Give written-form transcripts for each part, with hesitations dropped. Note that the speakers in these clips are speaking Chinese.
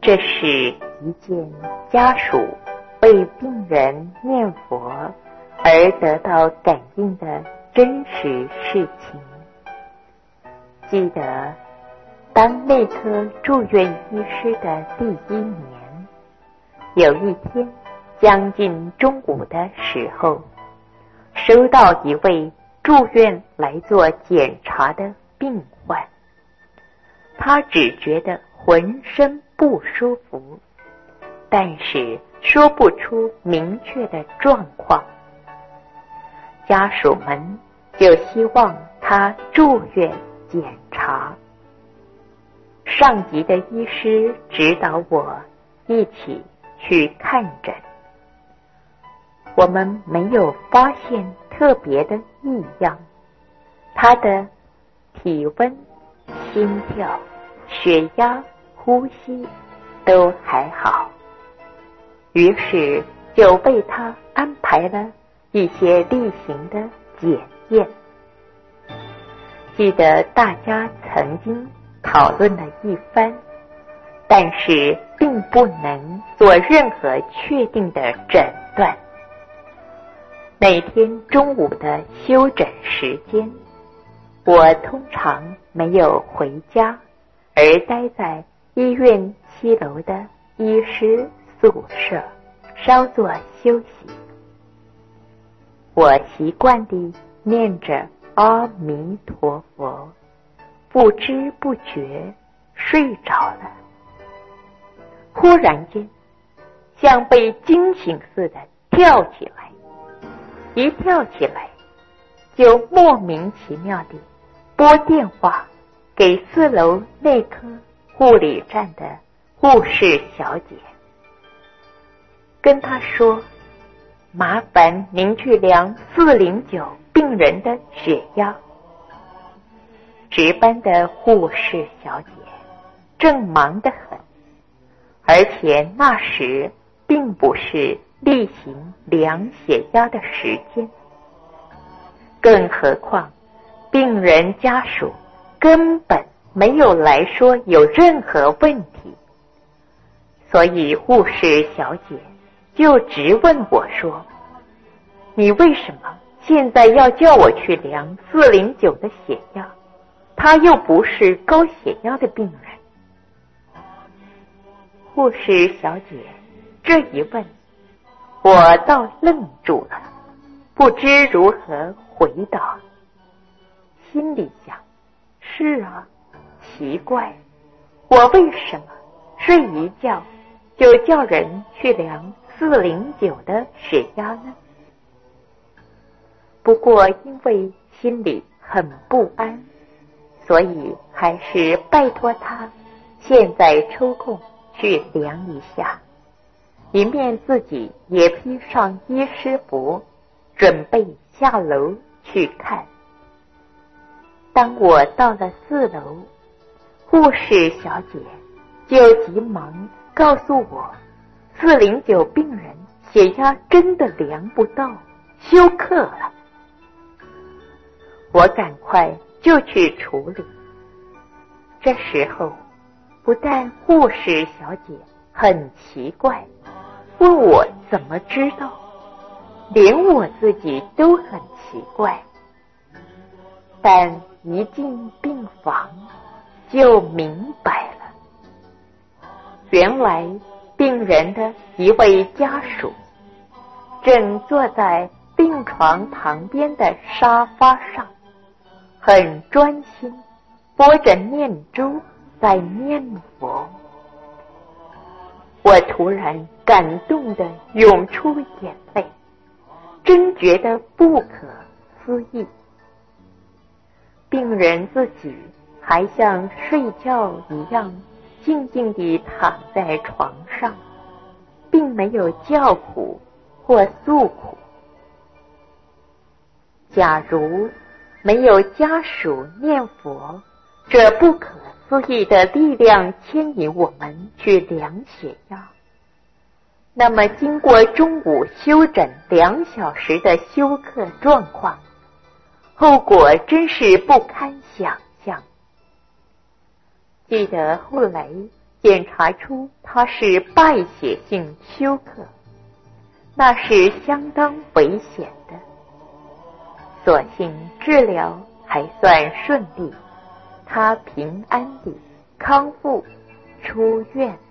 这是一件家属为病人念佛而得到感应的真实事情。记得当内科住院医师的第1年，有一天将近中午的时候，收到一位住院来做检查的病患，他只觉得浑身不舒服，但是说不出明确的状况。家属们就希望他住院检查。上级的医师指导我一起去看诊。我们没有发现特别的异样，他的体温、心跳、血压、呼吸都还好，于是就为他安排了一些例行的检验。记得大家曾经讨论了一番，但是并不能做任何确定的诊断。每天中午的休诊时间，我通常没有回家，而待在医院7楼的医师宿舍稍作休息。我习惯地念着阿弥陀佛，不知不觉睡着了。忽然间，像被惊醒似的跳起来，一跳起来就莫名其妙地拨电话给4楼内科护理站的护士小姐，跟她说，麻烦您去量409病人的血压。值班的护士小姐正忙得很，而且那时并不是例行量血压的时间，更何况病人家属根本没有来说有任何问题，所以护士小姐就直问我说，你为什么现在要叫我去量409的血压？他又不是高血压的病人。护士小姐这一问，我倒愣住了，不知如何回答。心里想，是啊，奇怪，我为什么睡一觉就叫人去量409的血压呢？不过因为心里很不安，所以还是拜托他现在抽空去量一下，一面自己也披上医师服，准备下楼去看。当我到了4楼，护士小姐就急忙告诉我，409病人血压真的量不到，休克了。我赶快就去处理。这时候，不但护士小姐很奇怪，问我怎么知道，连我自己都很奇怪。但一进病房就明白了，原来病人的一位家属正坐在病床旁边的沙发上，很专心拨着念珠在念佛。我突然感动地涌出眼泪，真觉得不可思议。病人自己还像睡觉一样静静地躺在床上，并没有叫苦或诉苦。假如没有家属念佛，这不可思议的力量牵引我们去量血压，那么经过中午休诊2小时的休克状况，后果真是不堪想象。记得后来检查出他是败血性休克，那是相当危险的。所幸治疗还算顺利，他平安地康复出院了。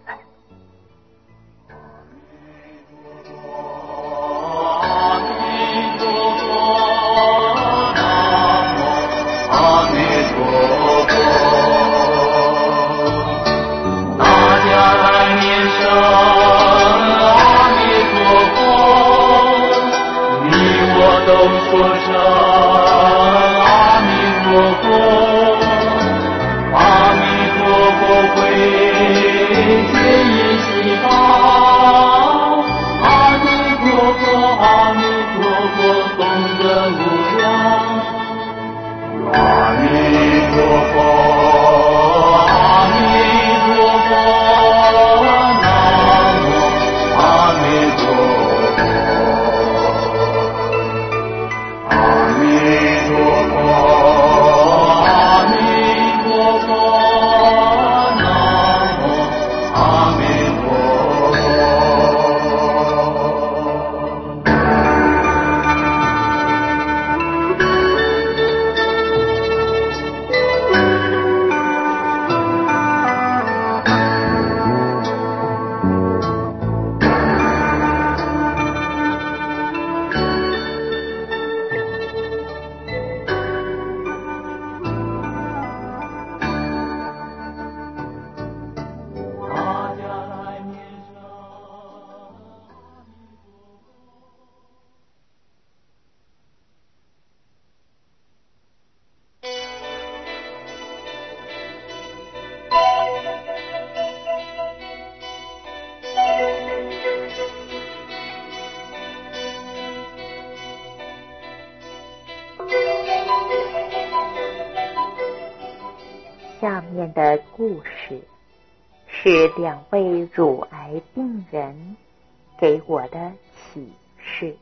下面的故事是2位乳癌病人给我的启示。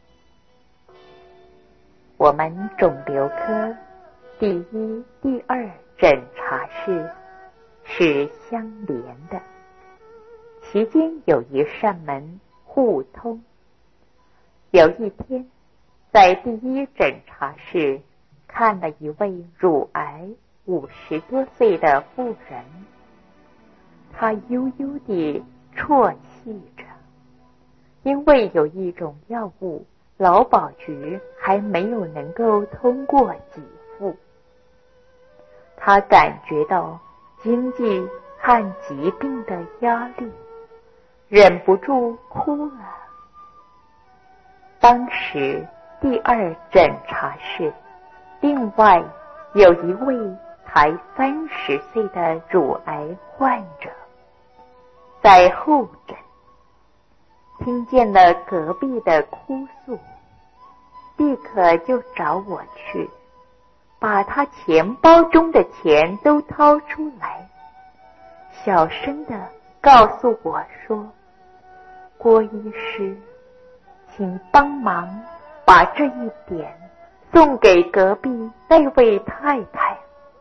我们肿瘤科第1、第2诊查室是相连的，其间有一扇门互通。有一天，在第1诊查室看了一位乳癌50多岁的妇人，她悠悠地啜泣着，因为有一种药物劳保局还没有能够通过给付。她感觉到经济和疾病的压力，忍不住哭了。当时第2诊查室另外有一位才30岁的乳癌患者，在候诊，听见了隔壁的哭诉，立刻就找我去，把他钱包中的钱都掏出来，小声地告诉我说：“郭医师，请帮忙把这一点送给隔壁那位太太。”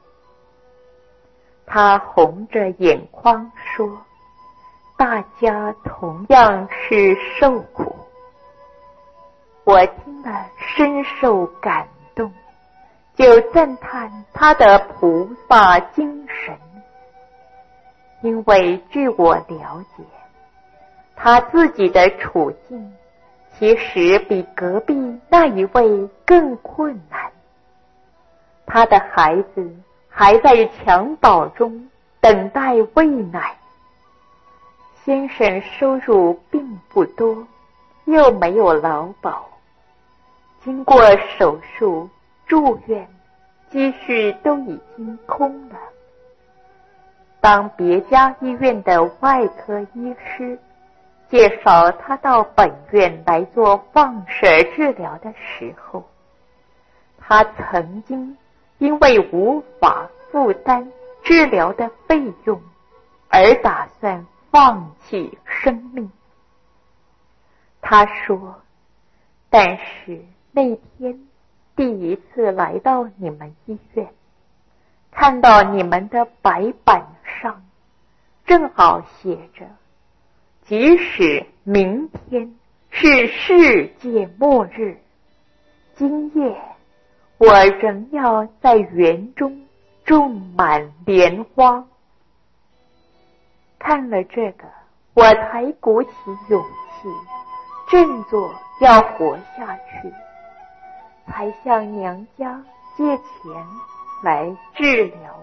他红着眼眶说：“大家同样是受苦。”我听了深受感动，就赞叹他的菩萨精神。因为据我了解，他自己的处境其实比隔壁那一位更困难。他的孩子还在襁褓中等待喂奶，先生收入并不多，又没有劳保，经过手术住院，积蓄都已经空了。当别家医院的外科医师介绍他到本院来做放射治疗的时候，他曾经因为无法负担治疗的费用而打算放弃生命。他说，但是那天第一次来到你们医院，看到你们的白板上正好写着，即使明天是世界末日，今夜我仍要在园中种满莲花。看了这个，我才鼓起勇气，振作要活下去，才向娘家借钱来治疗。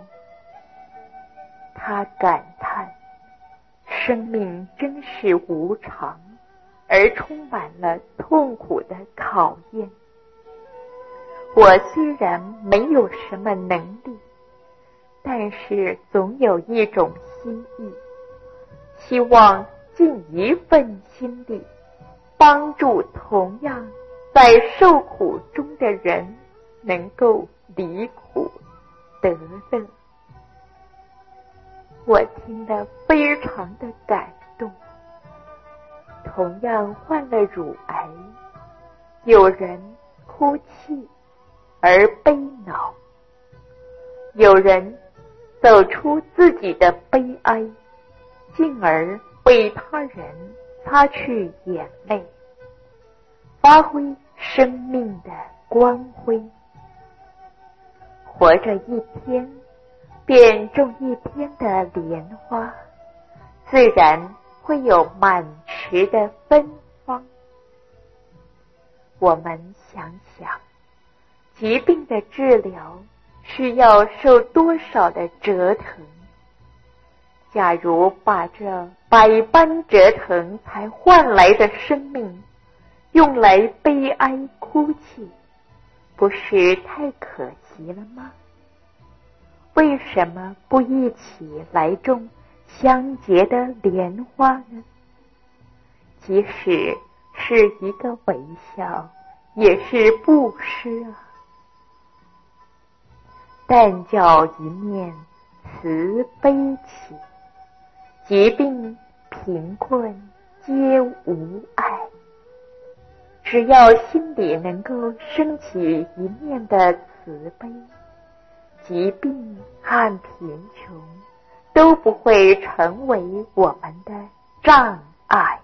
他感叹，生命真是无常，而充满了痛苦的考验。我虽然没有什么能力，但是总有一种心意，希望尽一份心力，帮助同样在受苦中的人能够离苦得乐。我听得非常的感动。同样患了乳癌，有人哭泣而悲恼，有人走出自己的悲哀，进而为他人擦去眼泪，发挥生命的光辉。活着一天便种一天的莲花，自然会有满池的芬芳。我们想想，疾病的治疗需要受多少的折腾？假如把这百般折腾才换来的生命用来悲哀哭泣，不是太可惜了吗？为什么不一起来种香洁的莲花呢？即使是一个微笑，也是布施啊。但叫一面慈悲起，疾病贫困皆无碍。只要心里能够升起一面的慈悲，疾病和贫穷都不会成为我们的障碍。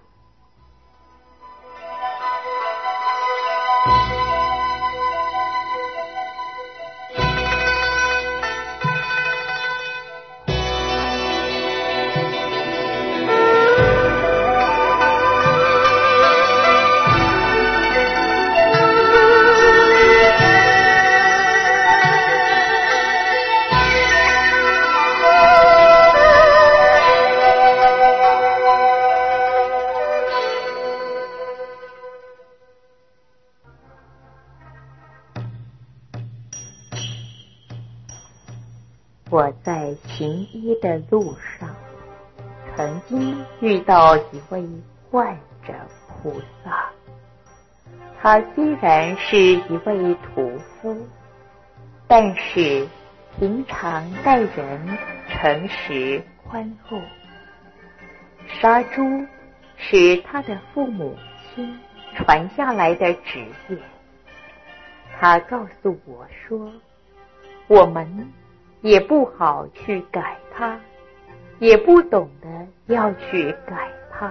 我在行医的路上，曾经遇到一位患者菩萨。他虽然是一位屠夫，但是平常待人诚实宽厚。杀猪是他的父母亲传下来的职业。他告诉我说，我们也不好去改它，也不懂得要去改它。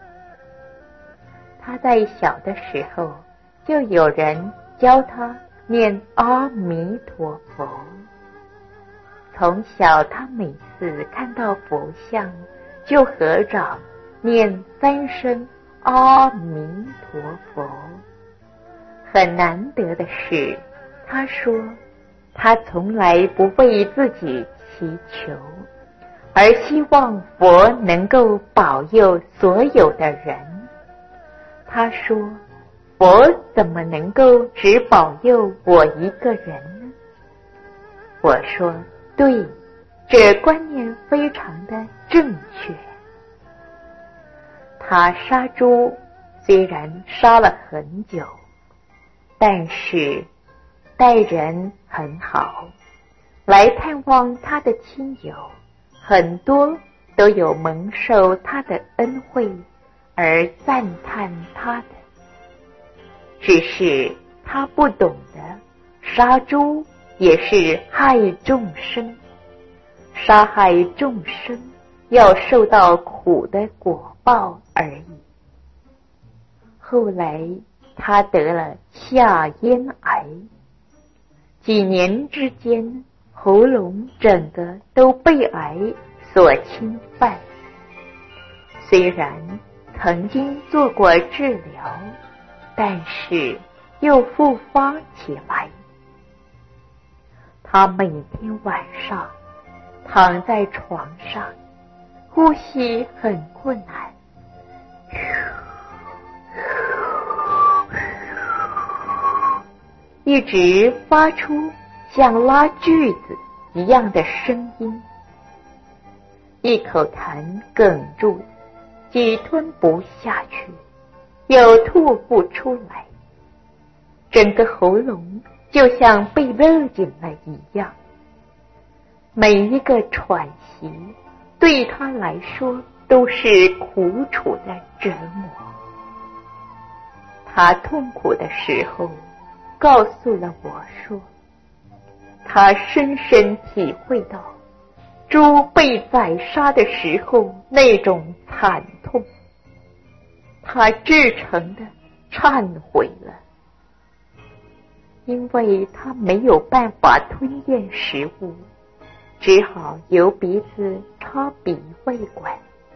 他在小的时候就有人教他念阿弥陀佛，从小他每次看到佛像就合掌念3声阿弥陀佛。很难得的是，他说他从来不为自己祈求，而希望佛能够保佑所有的人。他说，佛怎么能够只保佑我一个人呢？我说，对，这观念非常的正确。他杀猪虽然杀了很久，但是待人很好，来探望他的亲友很多都有蒙受他的恩惠而赞叹他的。只是他不懂得杀猪也是害众生，杀害众生要受到苦的果报而已。后来他得了下咽癌，几年之间，喉咙整个都被癌所侵犯。虽然曾经做过治疗，但是又复发起来。他每天晚上躺在床上，呼吸很困难，一直发出像拉锯子一样的声音，一口痰哽住，既吞不下去，又吐不出来，整个喉咙就像被勒紧了一样。每一个喘息对他来说都是苦楚的折磨。他痛苦的时候告诉了我说，他深深体会到猪被宰杀的时候那种惨痛，他至诚地忏悔了。因为他没有办法吞咽食物，只好由鼻子插鼻胃管。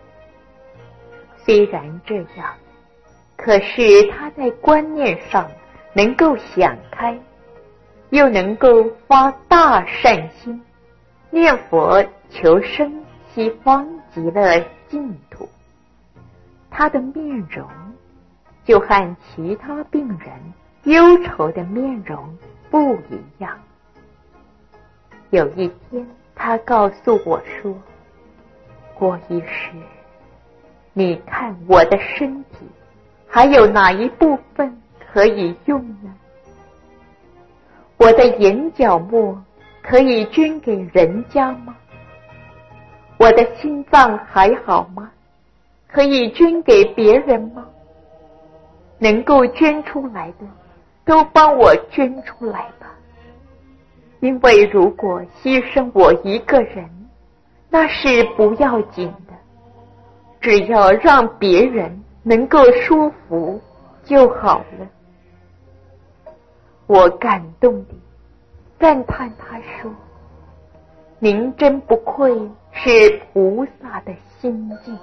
虽然这样，可是他在观念上能够想开，又能够发大善心，念佛求生西方极乐净土。他的面容就和其他病人忧愁的面容不一样。有一天他告诉我说，郭医师，你看我的身体还有哪一部分可以用呢？我的眼角膜可以捐给人家吗？我的心脏还好吗？可以捐给别人吗？能够捐出来的都帮我捐出来吧，因为如果牺牲我一个人，那是不要紧的，只要让别人能够舒服就好了。我感动地赞叹他说，您真不愧是菩萨的心境。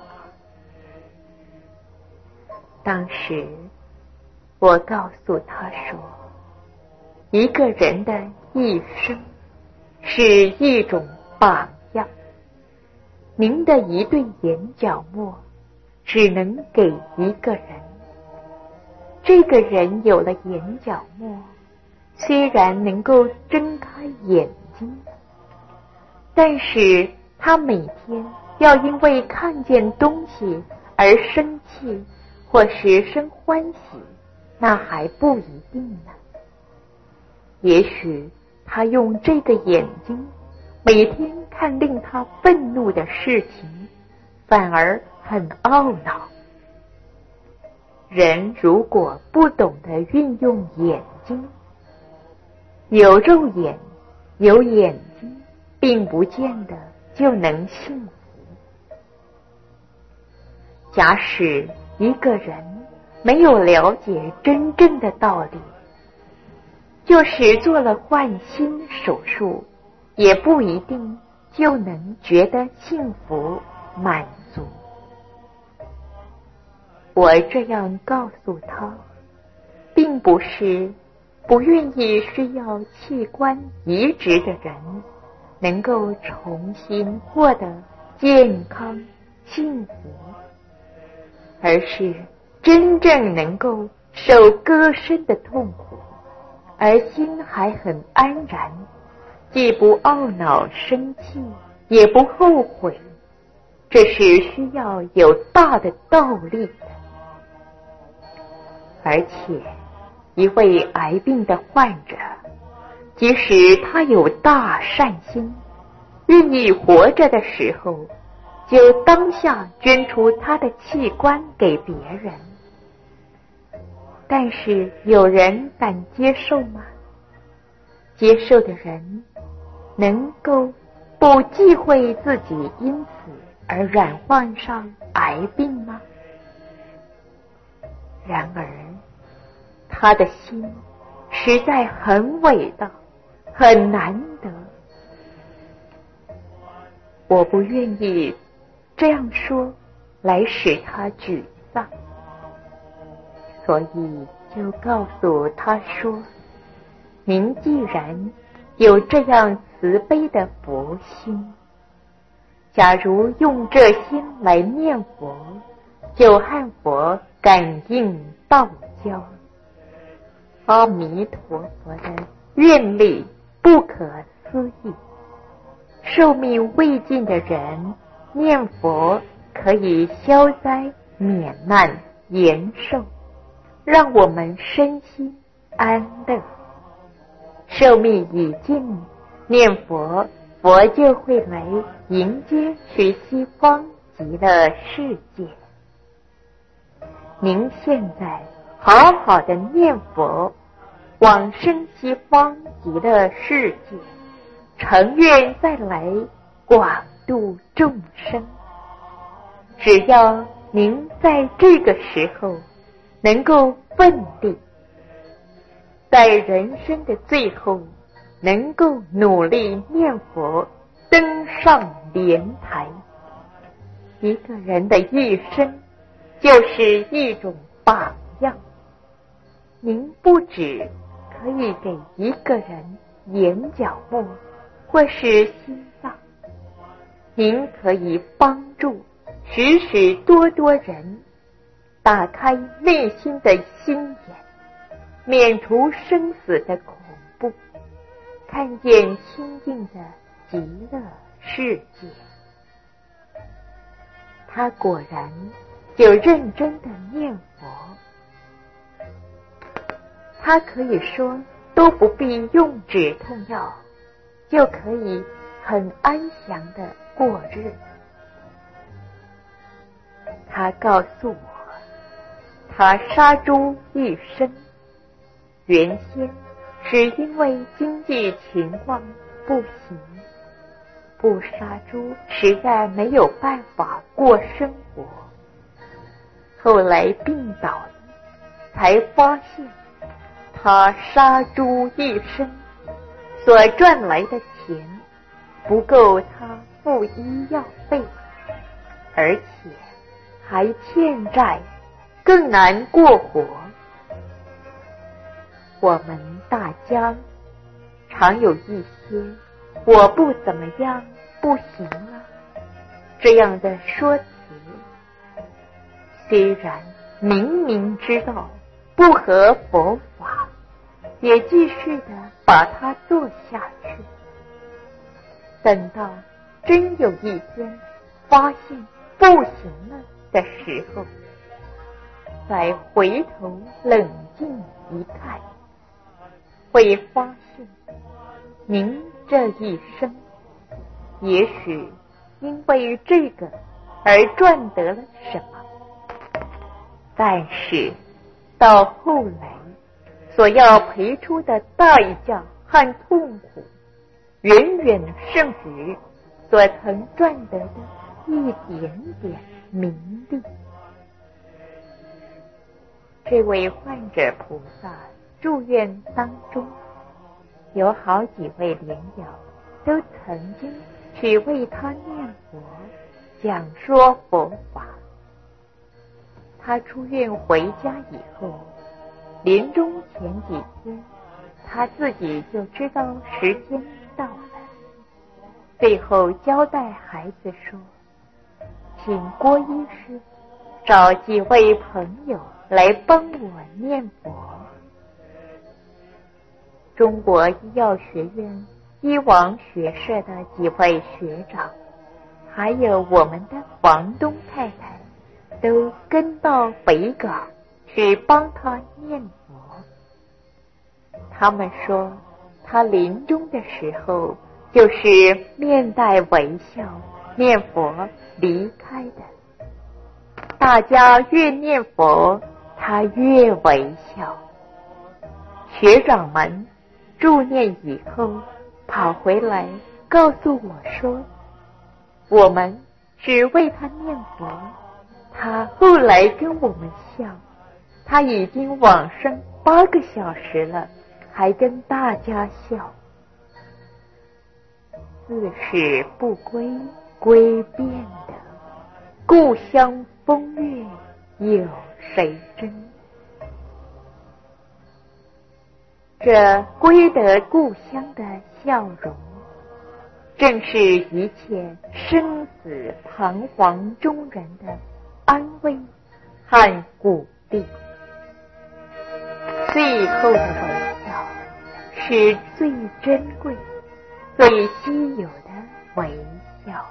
当时我告诉他说，一个人的一生是一种榜样，您的一对眼角膜只能给一个人。这个人有了眼角膜，虽然能够睁开眼睛，但是他每天要因为看见东西而生气或是生欢喜，那还不一定呢。也许他用这个眼睛每天看令他愤怒的事情，反而很懊恼。人如果不懂得运用眼睛，有肉眼有眼睛并不见得就能幸福。假使一个人没有了解真正的道理，就是做了换心手术，也不一定就能觉得幸福满足。我这样告诉他，并不是不愿意需要器官移植的人能够重新获得健康幸福，而是真正能够受割身的痛苦，而心还很安然，既不懊恼生气，也不后悔，这是需要有大的道力的。而且一位癌病的患者，即使他有大善心，愿意活着的时候，就当下捐出他的器官给别人。但是有人敢接受吗？接受的人能够不忌讳自己因此而染患上癌病吗？然而，他的心实在很伟大，很难得。我不愿意这样说来使他沮丧，所以就告诉他说，您既然有这样慈悲的佛心，假如用这心来念佛，就和佛感应道交。阿弥陀佛的愿力不可思议，寿命未尽的人念佛可以消灾免难延寿，让我们身心安乐。寿命已尽，念佛，佛就会来迎接去西方极乐世界。您现在好好的念佛，往生西方极乐世界，诚愿再来广度众生。只要您在这个时候能够奋力，在人生的最后能够努力念佛，登上莲台。一个人的一生就是一种榜样，您不只可以给一个人眼角膜或是心脏，您可以帮助许许多多人打开内心的心眼，免除生死的恐怖，看见清净的极乐世界。他果然就认真的念佛，他可以说都不必用止痛药，就可以很安详的过日。他告诉我，他杀猪一生，原先是因为经济情况不行，不杀猪实在没有办法过生活。后来病倒了，才发现他杀猪一生所赚来的钱不够他付医药费，而且还欠债，更难过活。我们大家常有一些我不怎么样，不行了这样的说辞，虽然明明知道不合佛法，也继续的把它做下去。等到真有一天发现不行了的时候，再回头冷静一看，会发现您这一生也许因为这个而赚得了什么，但是到后来所要赔出的代价和痛苦，远远胜于所曾赚得的一点点名利。这位患者菩萨住院当中，有好几位莲友都曾经去为他念佛，讲说佛法。他出院回家以后，临终前几天，他自己就知道时间到了，最后交代孩子说，请郭医师找几位朋友来帮我念佛。中国医药学院医王学社的几位学长，还有我们的房东太太，都跟到北港去帮他念佛。他们说，他临终的时候就是面带微笑念佛离开的。大家越念佛，他越微笑。学长们助念以后跑回来告诉我说，我们只为他念佛。他后来跟我们笑，他已经往生8个小时了，还跟大家笑。自是不归，归变的，故乡风月有谁真？这归得故乡的笑容，正是一切生死彷徨中人的安慰和鼓励。最后的微笑是最珍贵、最稀有的微笑。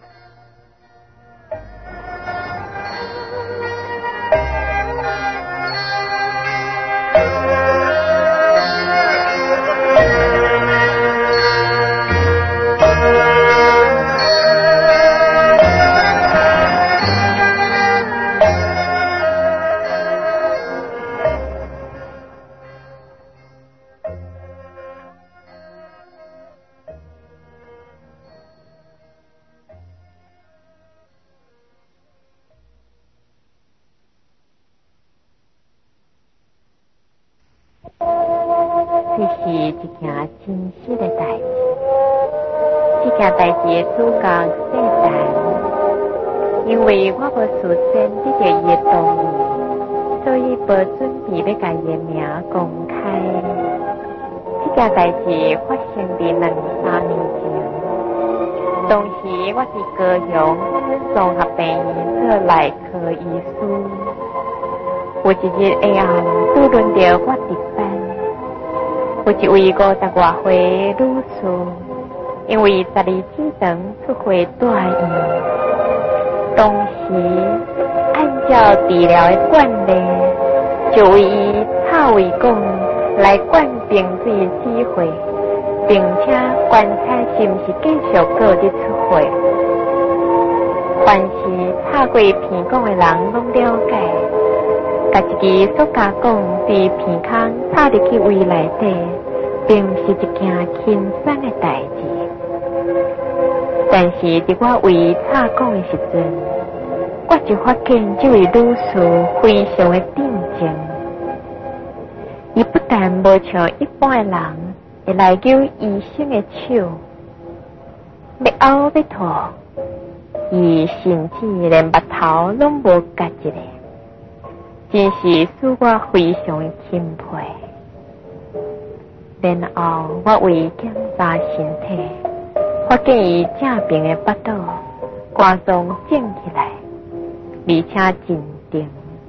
这是一件真实的代志，这件代志的主角姓陈，因为我无事先得到伊的同意，所以无准备要甲伊的名公开。这件代志发生伫2-3年前，当时我是高雄综合病院做内科医师，有一日下暗拄轮到我值班。有一位50多岁女士，因为12指肠出血大院，当时按照治疗的惯例，就为伊插胃管来灌冰水止血，并且观察是不是继续搁伫出血。凡是插过鼻管的人拢了解，甲一支塑胶管伫鼻孔插入去胃内底，并不是一件轻松的代志。但是伫我为伊插管的时阵，我就发现这位女士非常的定静。伊不但无像一般的人会来揪医生的手，要凹要吐，伊甚至连目头拢无夹一个，真是使我非常的钦佩。然后我为伊检查身体，发现伊正边的腹肚肝脏肿起来，而且真重，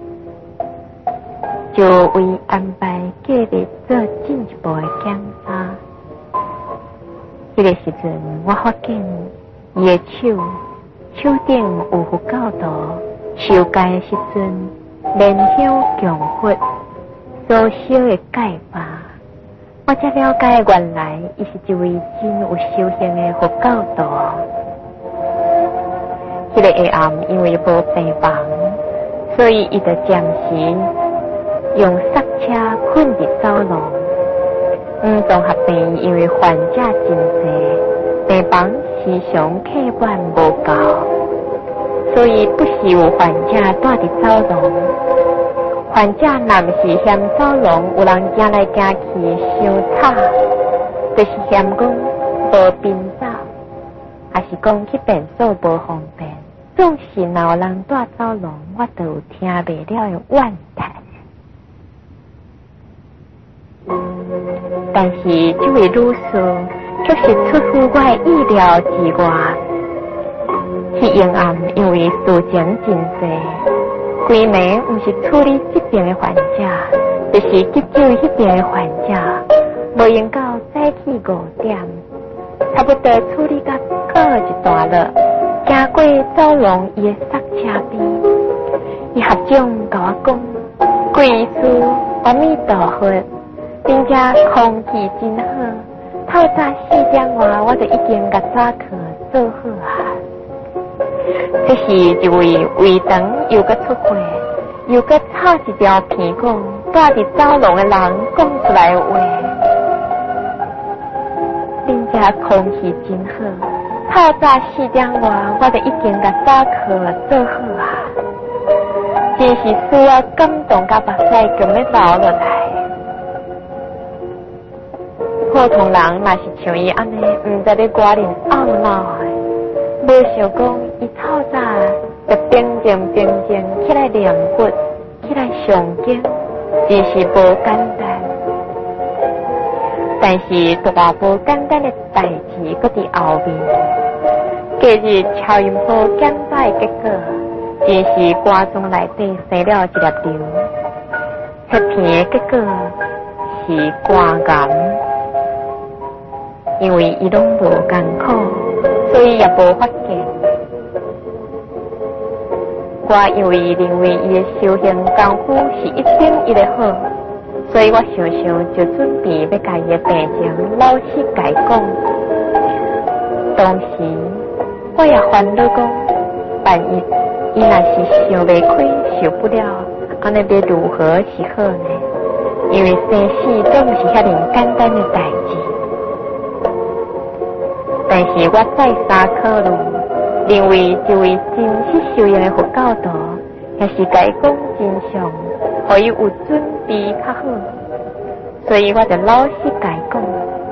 就为伊安排继续做进一步的检查。迄个时阵，我发现伊的手顶有副教导，受戒的时阵连香供佛所烧的戒法，我才了解原来伊是一位真有修行的佛教徒。迄个下暗因为无病房，所以伊就暂时用塞车困伫走廊。综合病院因为患者真多，病房时常客满无够，所以不时有患者住伫走廊。患者若不是嫌走廊有人行来行去伤吵，就是嫌讲无便走，还是讲去便所无方便，总是若有人住走廊，我就有听袂了的怨叹。但是这位女士却是出乎我的意料之外。迄阴暗因为事情真多，规暝不是处理这边的患者，就是急救那边的患者，无用到早起5点，差不多处理到过一段路，经过走廊伊的塞车边，伊学长甲我讲，贵师阿弥陀佛，并且空气真好，透早4点外我就已经甲早课做好啊。这是一位胃肠又搁出血，又搁插一条鼻管，住伫走廊的人讲出来的话，并且空气真好， 透早4点外，我就已经甲早课做好啊，真是需要感动甲目屎强要流落来。普通人若是像伊安尼，毋知咧寡人懊恼的，无想讲伊透早就平静起来练骨，起来上经，真是无简单。但是大无简单的代志，搁伫后面。隔日超音波检查的结果，真是肝脏内底生了一粒瘤。迄片的结果是肝癌。因为伊拢无艰苦，所以也无发现。我因为认为伊的修行功夫是一定一个好，所以我常常就准备要甲伊的病情老实解讲。当时我也烦恼讲，万一伊若是想袂开、受不了，安尼要如何是好呢？因为生死总是遐尼简单的代志。但是我再三考虑，认为一位真实修行的佛教徒，也是该讲真相，互伊有准备较好。所以我就老实该讲。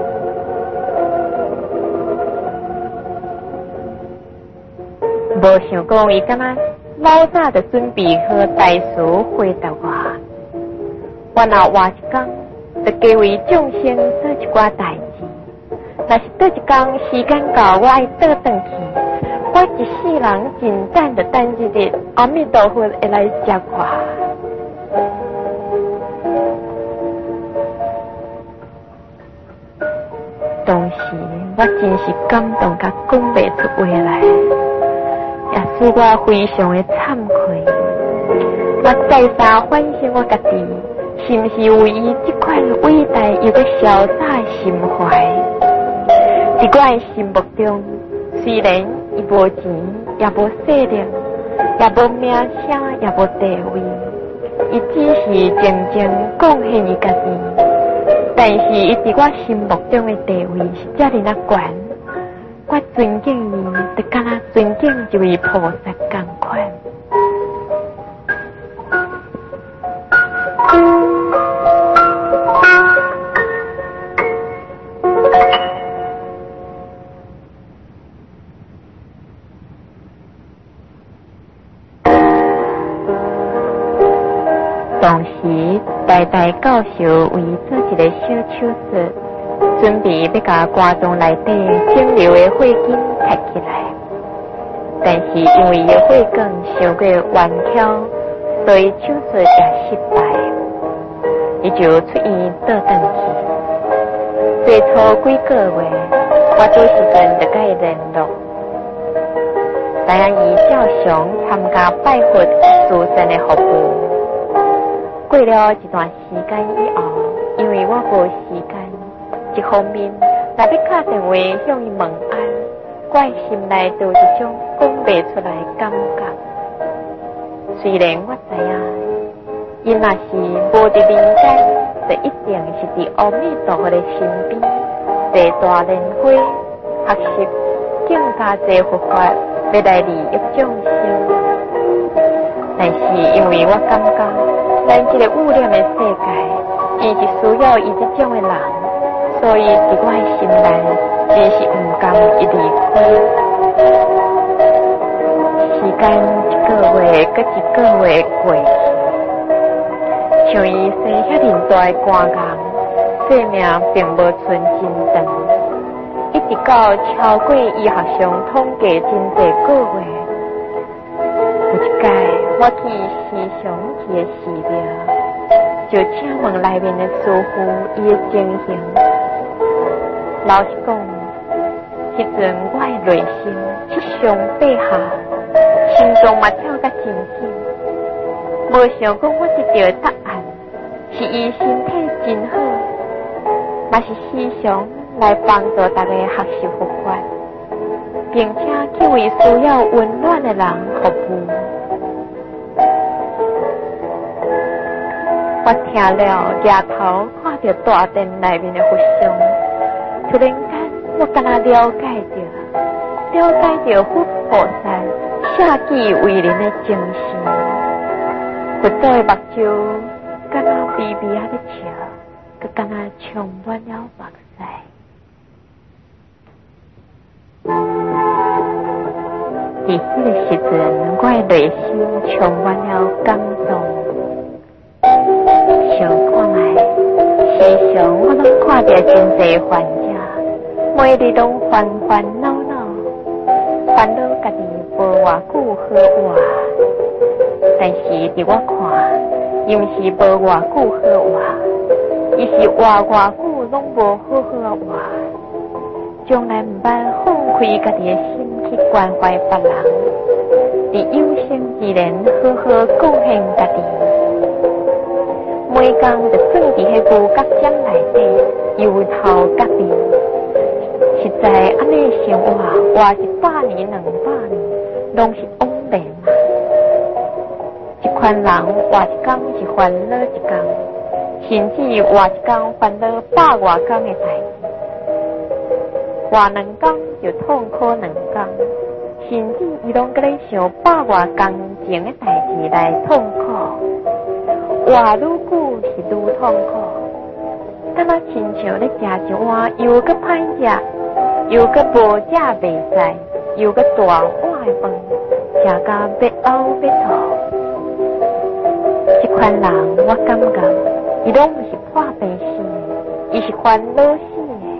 无想讲伊敢若老早就准备好代词回答我。我若活一天，就加为众生做一寡代志。若是倒一天时间到，我爱倒转去，我一世人真等着等一日阿弥陀佛会来接我。当时我真是感动甲讲袂出话来，也使我非常的惭愧。我再三反省我家己，是毋是有伊这款伟大又个潇洒的心怀？在我的心目中，虽然伊无钱，也无势力，也无名声，也无地位，伊只是静静贡献伊家己。但是伊在我心目中的地位是遮尔啊悬，我尊敬伊，就敢若尊敬一位菩萨同款。当时，代教授为做一个小手术，准备要甲肝脏内底肿瘤的血筋拆起来。但是因为伊的血管伤过弯翘，所以手术也失败。伊就出院倒转去。最初几个月，我这时阵就甲伊联络，知影伊照常参加拜佛慈善的服务。过了一段时间以后，因为我无时间，一方面若要打电话向伊问安，我的心内就有一种讲袂出来的感觉。虽然我知影，伊若是无伫人间，就一定是伫阿弥陀佛的身边，坐大莲花，学习更加侪佛法，要来利益众生。但是因为我感觉，咱这个污染的世界，伊是需要伊这种的人，所以伫我的心内，真是毋甘一离开。时间一个月，搁一个月过去，像伊生遐尼大的肝癌，生命并无存真长，一直到超过医学上统计真侪个月。有一届，我去时常去的寺庙，就请问内面的师父伊的情形。老实讲，迄阵我的内心七上八下，心脏嘛跳甲真紧。无想讲我得到答案，是伊身体真好，嘛是时常来帮助大家学习佛法，并且去为需要温暖的人服务。我听了，抬头看到大殿内面的佛像，突然间我敢若了解到， 了解着佛菩萨下济为人的精神，佛祖的目睭敢若微微啊咧笑，佮敢若充满了目屎。伫迄个时阵，我的内心充满了感动。想看卖，时常我拢看着真侪患者，每日拢烦烦恼恼，烦恼家己无偌久好活。但是伫我看，伊毋是无偌久好活，伊是活偌久拢无好好活。从来毋捌放开家己的心去关怀别人，伫有生之年好好贡献家己。每工就算伫迄牛角尖内底由头到尾，实在安尼生活活100年、200年，拢是枉然嘛。一款人活一工是烦恼一工，甚至活一工烦恼100外工的代志。活2工就痛苦2工，甚至伊拢搁咧想100外工前的代志来痛苦。活愈久是愈痛苦，敢若亲像咧食一碗又搁歹食，又搁无食袂使，又搁大碗的饭，食甲要呕要吐。这款人我感觉，伊拢毋是破病死的，伊是烦恼死的。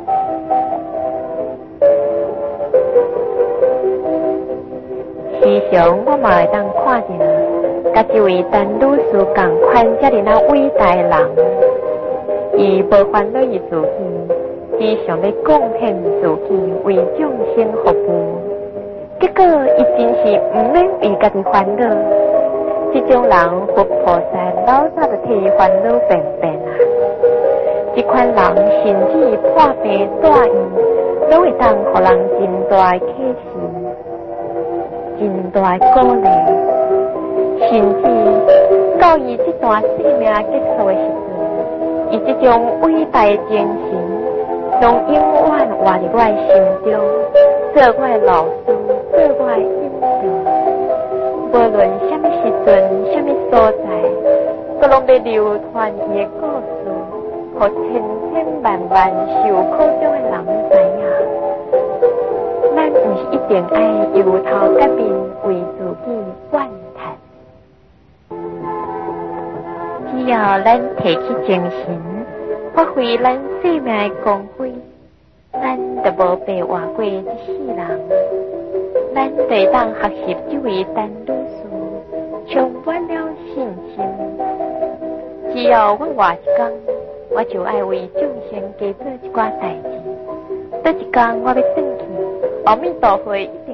时常我嘛会当看着，甲一位陈女士共款遮尔那伟大的人，伊无烦恼伊自己，只想要贡献自己为众生服务，结果伊真是毋免为家己烦恼。这种人佛菩萨老早就替伊烦恼便便啊！这款人甚至破病大医，拢会当互人真大的启示。真大的鼓励，甚至到伊这段生命结束的时阵，伊这种伟大的精神，拢永远活伫我的心中，做我的老师，做我的引导。无论什么时阵、什么所在，都拢要流传伊的故事，互千千万万受苦中的人知影。咱毋是一定爱由头到面为自己怨叹，只要咱提起精神，发挥咱生命的光辉，咱就无被活过一世人。咱就会当学习这位陈女士，充满了信心。只要我活一工，我就爱为众生加做一寡代志。倒一工我要转去，阿弥陀佛一